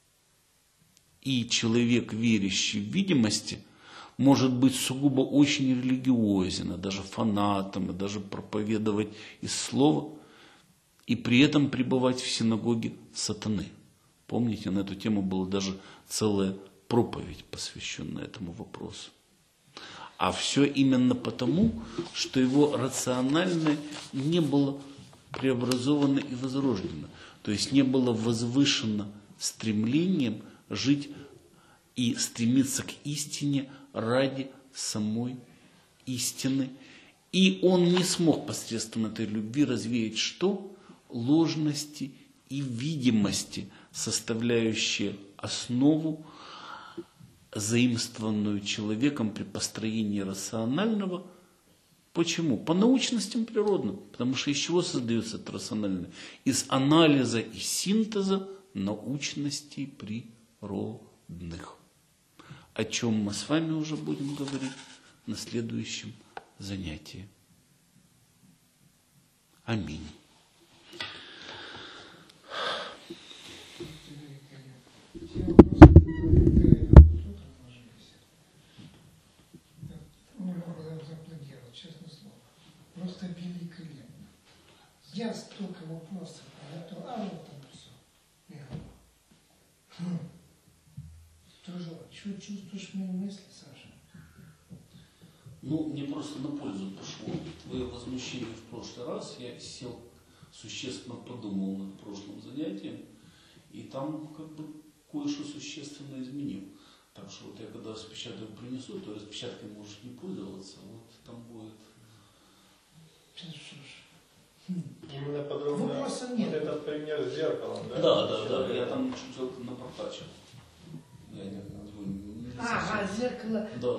и человек, верящий в видимости, может быть сугубо очень религиозен, и даже фанатом, и даже проповедовать из слова, и при этом пребывать в синагоге сатаны. Помните, на эту тему была даже целая проповедь, посвященная этому вопросу. А все именно потому, что его рациональное не было преобразовано и возрождено, то есть не было возвышено стремлением жить и стремиться к истине ради самой истины. И он не смог посредством этой любви развеять что? Ложности и видимости, составляющие основу, заимствованную человеком при построении рационального. Почему? По научностям природным. Потому что из чего создается это рациональное? Из анализа и синтеза научностей природных. О чем мы с вами уже будем говорить на следующем занятии. Аминь. Все вопросы, которые тут отложились, ну, запланировал, честное слово. Просто великолепно. Я столько вопросов подготовил, а вот там все. Тоже, что чувствуешь мои мысли, Саша? Ну, мне просто на пользу пошло. Твое возмущение в прошлый раз, я сел, существенно подумал над прошлым занятием, и там как бы кое-что существенно изменил. Так что вот я когда распечатаю принесу, то распечаткой можешь не пользоваться, вот там будет... Именно подробно вот нет. этот пример с зеркалом, да? Да, да, да, я там чуть-чуть напрокачал. Я не, не, не А, а, зеркало. Да,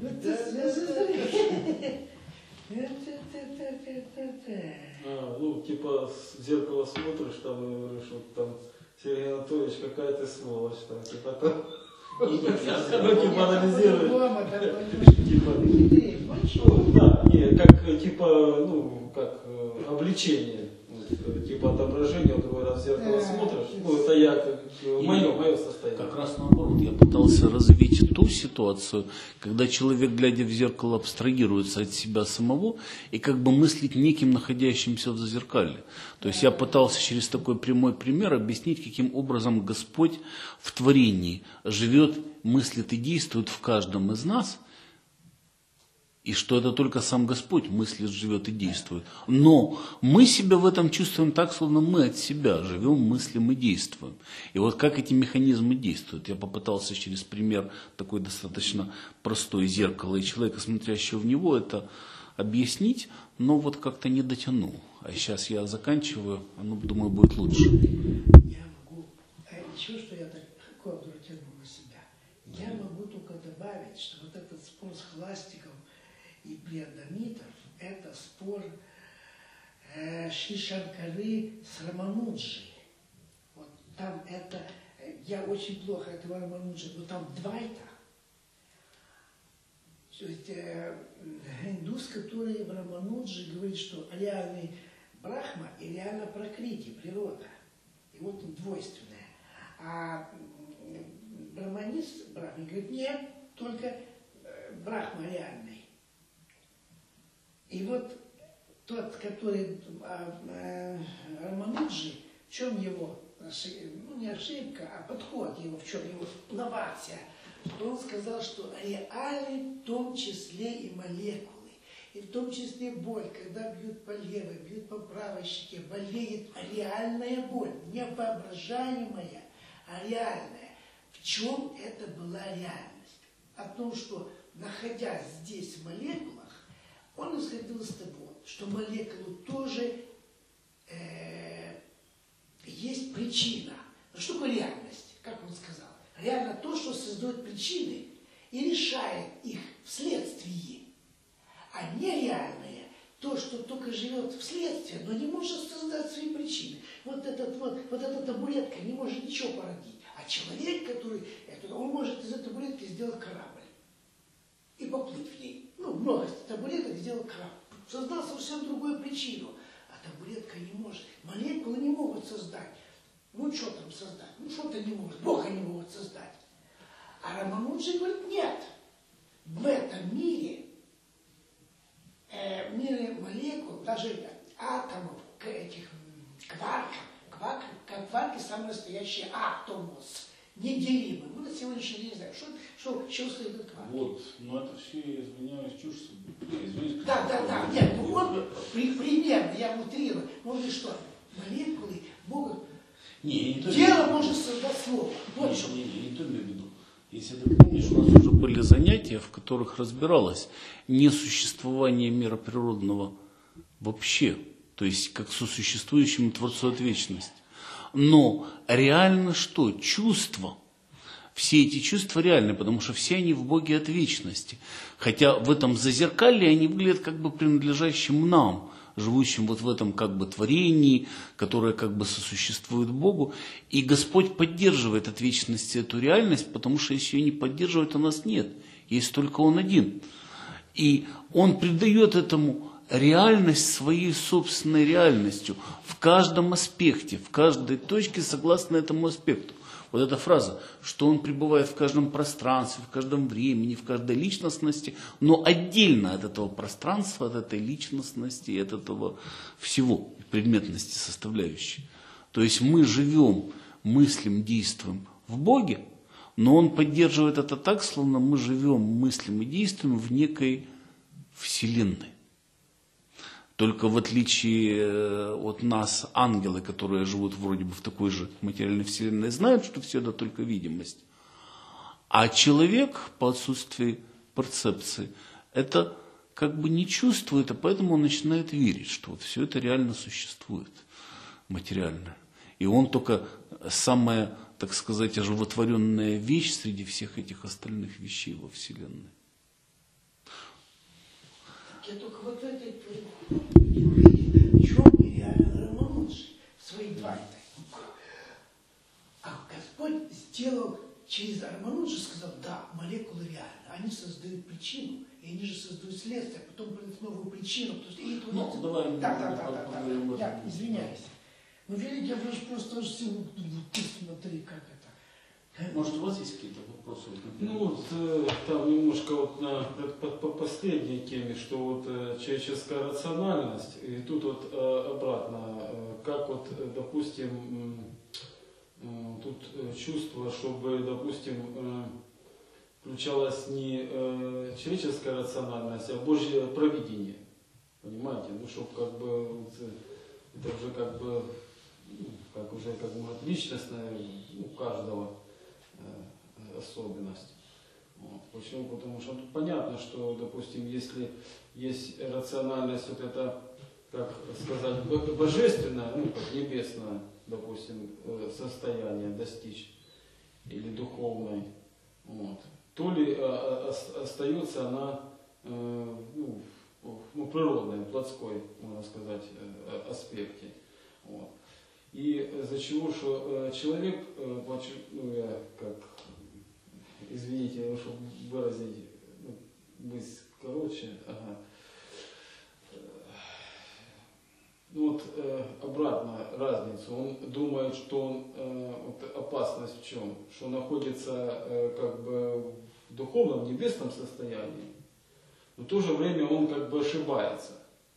А, ну, типа, в зеркало смотришь, там, и говоришь, вот там, Сергей Анатольевич, какая ты сволочь, там, типа, там, ну, типа, анализируешь, типа, ну, да, не, как, типа, ну, как, э, обличение, вот, типа, отображение, вот, другой раз в зеркало смотришь, ну, это я, как, мое, мое состояние. Как раз наоборот, я пытался развить ту ситуацию, когда человек, глядя в зеркало, абстрагируется от себя самого и как бы мыслит неким находящимся в зазеркалье. То есть я пытался через такой прямой пример объяснить, каким образом Господь в творении живет, мыслит и действует в каждом из нас, и что это только сам Господь мыслит, живет и действует. Но мы себя в этом чувствуем так, словно мы от себя живем, мыслим и действуем. И вот как эти механизмы действуют, я попытался через пример такой достаточно простой зеркало и человека, смотрящего в него, это объяснить, но вот как-то не дотянул. А сейчас я заканчиваю, оно, думаю, будет лучше. Я могу, еще что я так легко тяну на себя, я могу только добавить, что вот этот спор с Хластиком и Приадамитов – это спор э, Шри Шанкары с Рамануджи. Вот там это, я очень плохо этого Рамануджи, но там двайта. То есть э, индус, который в Рамануджи говорит, что реальный Брахма и реально Пракрити, природа. И вот он двойственное. А браманист, Брахма, говорит, нет, только э, Брахма реальный. И вот тот, который э, Рамануджи, в чем его, ну не ошибка, а подход его, в чем его новация, он сказал, что реальны в том числе и молекулы, и в том числе боль, когда бьют по левой, бьют по правой щеке, болеет реальная боль, не воображаемая, а реальная. В чем это была реальность? О том, что, находясь здесь в молекулах, он исходил из того, что молекулы тоже э, есть причина. Но что такое реальность, как он сказал? Реально то, что создает причины и решает их вследствие. А нереальное то, что только живет вследствие, но не может создать свои причины. Вот, этот, вот, вот эта табуретка не может ничего породить. А человек, который, это, он может из этой табуретки сделать корабль и поплыть в ней. Ну, много табуреток сделал корабль. Создал совсем другую причину. А табуретка не может. Молекулы не могут создать. Ну, что там создать? Ну, что-то не может. Бога не могут создать. А Рамануджи говорит, нет. В этом мире, э, в мире молекул, даже атомов, этих кварков, кварки, кварки самый настоящий атомос. Неделимый. Мы на сегодняшний день не знаем, что, что, что следует кварки. Вот, но это все, я извиняюсь, чушь. Извиняюсь, да, да, да, нет, ну вот, при, примерно, я утрирую. Ну и что, молекулы могут... Не, не то дело может создать слово. Вот не, что. Не, не, не то имею в виду. Если ты помнишь, у нас уже были занятия, в которых разбиралось несуществование мира природного вообще, то есть как сосуществующему Творцу от вечности. Но реально что? Чувства. Все эти чувства реальны, потому что все они в Боге от вечности. Хотя в этом зазеркалье они выглядят как бы принадлежащим нам, живущим вот в этом как бы творении, которое как бы сосуществует Богу. И Господь поддерживает от вечности эту реальность, потому что если ее не поддерживает, у нас нет. Есть только Он один. И Он придает этому реальность своей собственной реальностью в каждом аспекте, в каждой точке согласно этому аспекту. Вот эта фраза, что он пребывает в каждом пространстве, в каждом времени, в каждой личностности, но отдельно от этого пространства, от этой личностности, от этого всего, предметности составляющей. То есть мы живем, мыслим, действуем в Боге, но он поддерживает это так, словно мы живем, мыслим и действуем в некой Вселенной. Только в отличие от нас, ангелы, которые живут вроде бы в такой же материальной вселенной, знают, что все это только видимость. А человек по отсутствии перцепции это как бы не чувствует, а поэтому он начинает верить, что вот все это реально существует, материально. И он только самая, так сказать, оживотворенная вещь среди всех этих остальных вещей во Вселенной. Я только вот в этой учебе реально Рамануджи в своей двадцать. А Господь сделал через Рамануджи, сказал, да, молекулы реальны, они создают причину, и они же создают следствие, а потом придут новую причину. То есть, и это ну, вот, давай, так, так, так, так, так, так, извиняюсь. Ну, великий, я просто всего, ты смотри, как это. Может, у вас есть какие-то вопросы? Ну, вот э, там немножко вот на, по, по последней теме, что вот э, человеческая рациональность, и тут вот э, обратно, э, как вот, э, допустим, э, э, тут э, чувство, чтобы, допустим, э, включалась не э, человеческая рациональность, а Божье провидение. Понимаете? Ну, чтобы как бы, вот, это уже как бы, ну, как уже, как может, личностное, у каждого особенность. Вот. Почему? Потому что тут понятно, что, допустим, если есть рациональность, вот это, как сказать, божественное, ну, как небесное, допустим, состояние достичь, или духовное, вот, то ли остается она ну, ну, природной, плотской, можно сказать, аспекте. Вот. И из-за чего, что человек, ну, я как, извините, чтобы выразить, ну, быть короче, ага. Ну вот обратно разницу. Он думает, что он, вот опасность в чем? Что он находится как бы в духовном, небесном состоянии, но в то же время он как бы ошибается.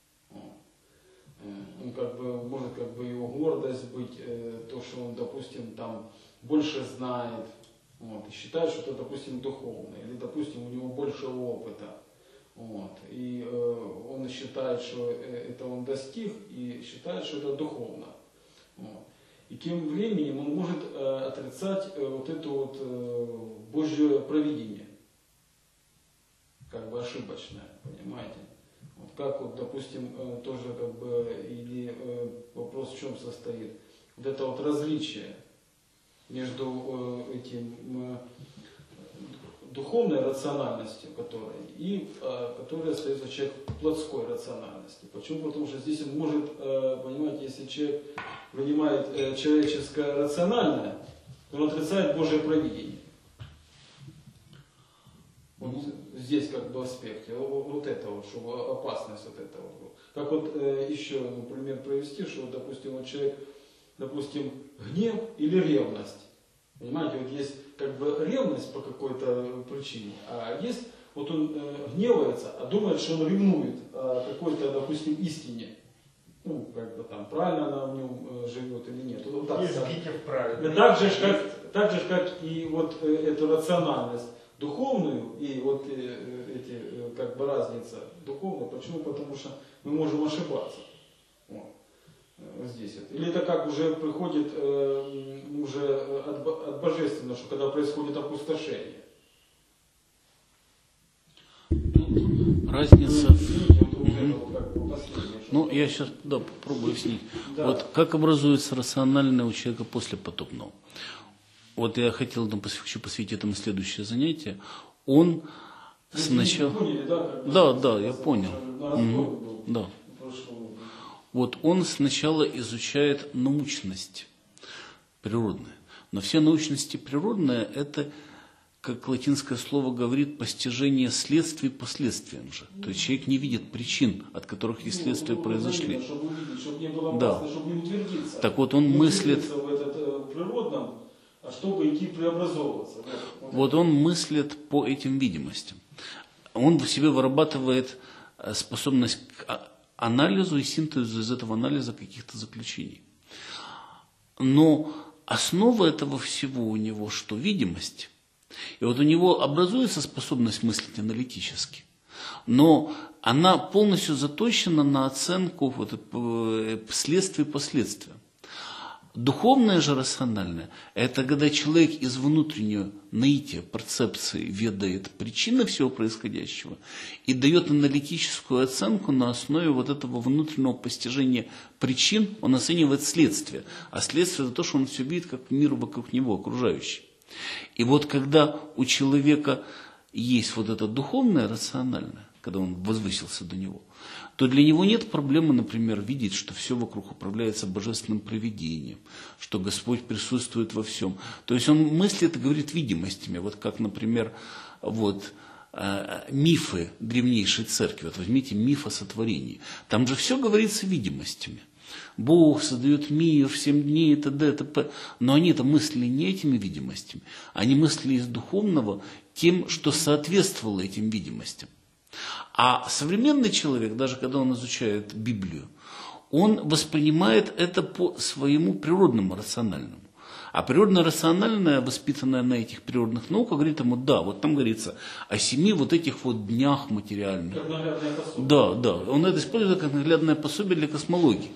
Он как бы, может как бы его гордость быть, то, что он, допустим, там больше знает, вот, и считает, что это, допустим, духовно, или, допустим, у него больше опыта, вот, и э, он считает, что это он достиг, и считает, что это духовно. Вот. И тем временем он может э, отрицать э, вот это вот э, Божье провидение, как бы ошибочное, понимаете? Вот как вот, допустим, тоже как бы, или вопрос в чем состоит, вот это вот различие между этим духовной рациональностью, которой, и которая остается человек плотской рациональности. Почему? Потому что здесь он может, понимаете, если человек вынимает человеческое рациональное, то он отрицает Божие провидение. Вот здесь как бы аспекте, вот это вот, чтобы опасность вот этого. Как вот э, еще, например, провести, что, допустим, вот человек, допустим, гнев или ревность. Понимаете, вот есть как бы ревность по какой-то причине, а есть, вот он э, гневается, а думает, что он ревнует о какой-то, допустим, истине. Ну, как бы там, правильно она в нем э, живет или нет. Вот так, так, так, же, как, так же, как и вот э, эту рациональность духовную и вот э, эти э, как бы разница духовная. Почему? Потому что мы можем ошибаться. Вот. Вот здесь это. Или это как уже приходит э, уже от, от божественного, что когда происходит опустошение. Разница в... Ну, я сейчас да, попробую объяснить. Да. Вот как образуется рациональное у человека после потопного. Вот я хотел там, хочу посвятить этому следующее занятие. Он вы сначала... Поняли, да, да, да, я понял. Угу. Да. Вот он сначала изучает научность природную. Но все научности природные – это, как латинское слово говорит, постижение следствий последствиям же. То есть человек не видит причин, от которых эти следствия ну, произошли. Чтобы увидеть, чтобы не было опасно, да. чтобы не утвердиться. Так вот он не мыслит... в этот, э, природном а чтобы идти преобразовываться. Вот, вот он мыслит по этим видимостям. Он в себе вырабатывает способность к анализу и синтезу из этого анализа каких-то заключений. Но основа этого всего у него что? Видимость. И вот у него образуется способность мыслить аналитически, но она полностью заточена на оценку вот, следствий и последствия. Духовное же рациональное – это когда человек из внутреннего наития, перцепции ведает причины всего происходящего и дает аналитическую оценку на основе вот этого внутреннего постижения причин, он оценивает следствие. А следствие – это то, что он все видит, как мир вокруг него, окружающий. И вот когда у человека есть вот это духовное рациональное, когда он возвысился до него, то для него нет проблемы, например, видеть, что все вокруг управляется божественным провидением, что Господь присутствует во всем. То есть он мыслит и говорит видимостями, вот как, например, вот, э, мифы древнейшей церкви. Вот возьмите миф о сотворении. Там же все говорится видимостями. Бог создает мир в семь дней, и т.д. и т.п. Но они-то мыслили не этими видимостями, они мыслили из духовного тем, что соответствовало этим видимостям. А современный человек, даже когда он изучает Библию, он воспринимает это по своему природному рациональному. А природно-рациональное, воспитанное на этих природных науках, говорит ему, да, вот там говорится о семи вот этих вот днях материальных. Да, да, он это использует как наглядное пособие для космологии.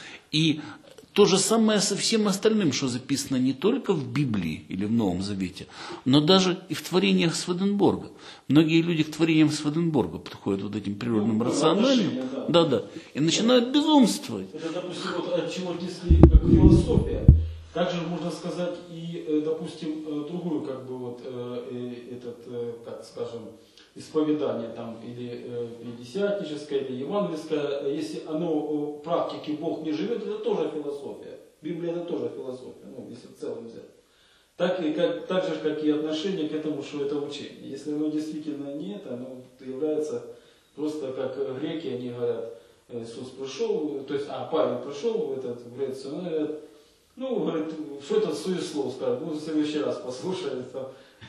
И то же самое со всем остальным, что записано не только в Библии или в Новом Завете, но даже и в творениях Сведенборга. Многие люди к творениям Сведенборга подходят вот этим природным ну, рациональным, да. Да, да, и начинают безумствовать. Это, допустим, вот от чего отнесли как философия. Также можно сказать и, допустим, другую, как бы вот этот, как скажем, исповедание там или пятидесятническое, или евангельское, если оно в практике Бог не живет, это тоже философия. Библия это тоже философия, ну, если в целом взять. Так, и как, так же, как и отношение к этому, что это учение. Если оно действительно не это, оно является просто как греки, они говорят, Иисус пришел, то есть, а Павел пришел в, этот, в Грецию, он говорит, ну, говорит, что это суеслов, скажет, ну, в следующий раз послушали, там.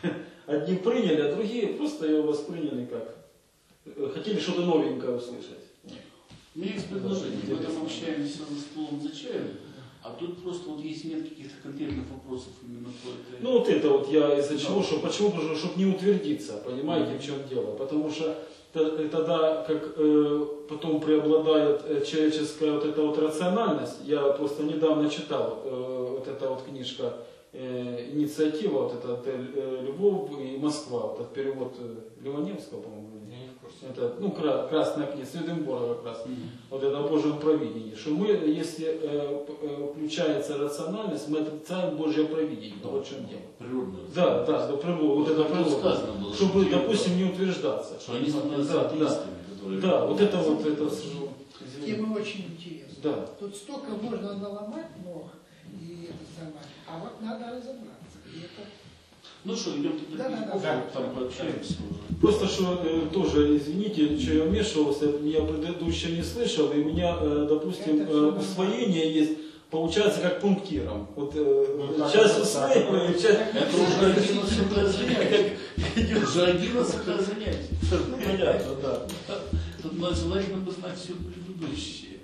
Одни приняли, а другие просто его восприняли как. Хотели что-то новенькое услышать. У меня есть предложение. Мы там общаемся за столом за чаем, а тут просто вот есть нет каких-то конкретных вопросов именно по этой... Ну вот это вот я из-за чего, что, почему, чтобы не утвердиться, понимаете, mm-hmm. в чем дело. Потому что тогда, как э, потом преобладает человеческая вот эта вот рациональность, я просто недавно читал э, вот эта вот книжка инициатива, вот это отель Львов и Москва, вот этот перевод Ливаневского, по-моему, это, ну, красная книга, Сведенборга как раз, mm-hmm. вот это о Божьем провидении, что мы, если э, включается рациональность, мы отрицаем Божье провидение, да, вот в чем дело. Природное. Да, да, да, природа, вот это природа, чтобы, что допустим, не утверждаться. Что они становятся да, атеистами, да, которые... Да, вот это вот, это... Тема очень интересная. Да. Тут столько можно наломать ног, и это самое. А вот надо разобраться. И это... Ну что, идем теперь да, да, да, там пообщаемся уже. Просто что э, тоже, извините, что я вмешивался, я предыдущее не слышал, и у меня, э, допустим, э, усвоение есть, получается как пунктиром. Вот э, ну, часть усвоения, часть... Это уже одиннадцатое занятие. Уже одиннадцатое занятие. Ну, понятно, да. Тут желательно бы знать все предыдущее.